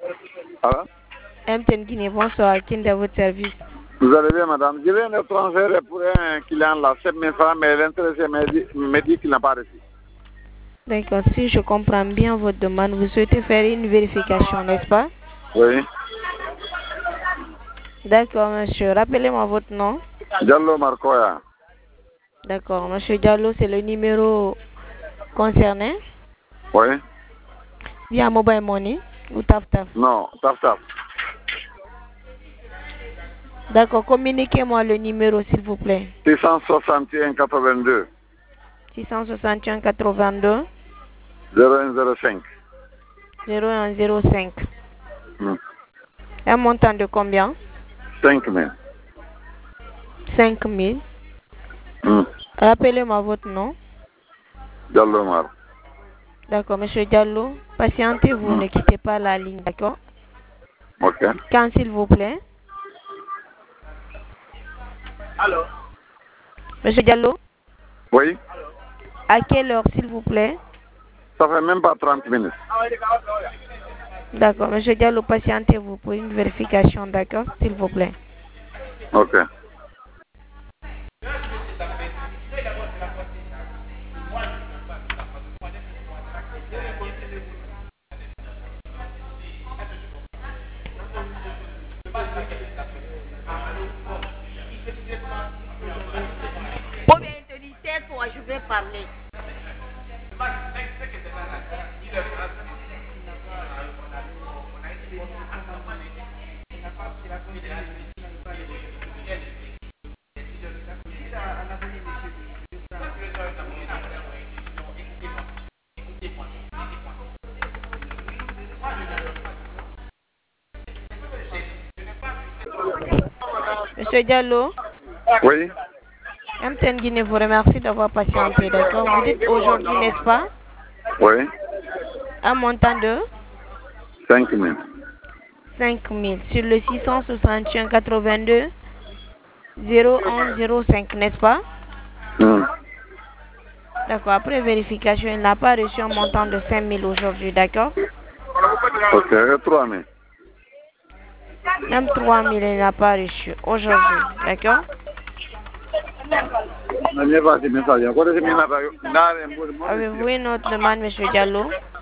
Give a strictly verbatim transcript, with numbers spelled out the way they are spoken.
Alors M T N Guinée, bonsoir. Qui est à votre service? Vous allez bien, madame? Je viens de transférer pour un client là, sept mille francs, mais l'intéressé me dit, me dit qu'il n'a pas reçu. D'accord, si je comprends bien votre demande, vous souhaitez faire une vérification, n'est-ce pas? Oui. D'accord, monsieur. Rappelez-moi votre nom. Diallo Marcoya. D'accord, monsieur Diallo, c'est le numéro concerné? Oui. Via Mobile Money ou Taf Taf? Non, Taf Taf. D'accord, communiquez-moi le numéro, s'il vous plaît. six cent soixante et un quatre-vingt-deux. six cent soixante et un quatre-vingt-deux. zéro un zéro cinq. zéro un zéro cinq. Hmm. Un montant de combien? cinq mille. cinq mille. Hmm. Rappelez-moi votre nom. Diallo Mar. D'accord, monsieur Diallo. Patientez-vous, Hmm. ne quittez pas la ligne, d'accord? Ok. Quand, s'il vous plaît? Allô? Monsieur Diallo? Oui. À quelle heure, s'il vous plaît? Ça fait même pas trente minutes. D'accord, monsieur Diallo, patientez-vous pour une vérification, d'accord, s'il vous plaît. Ok. Je vais parler. Monsieur Diallo? Oui. M T N Guinée vous remercie d'avoir patienté, d'accord? Vous dites aujourd'hui, n'est-ce pas? Oui. Un montant de cinq mille. cinq mille sur le six cent soixante et un quatre-vingt-deux zéro un zéro cinq, n'est-ce pas? Hmm. D'accord, après vérification, il n'a pas reçu un montant de cinq mille aujourd'hui, d'accord? Ok, et trois mille. Même trois mille, il n'a pas reçu aujourd'hui, d'accord? Avez-vous une autre demande, monsieur Diallo?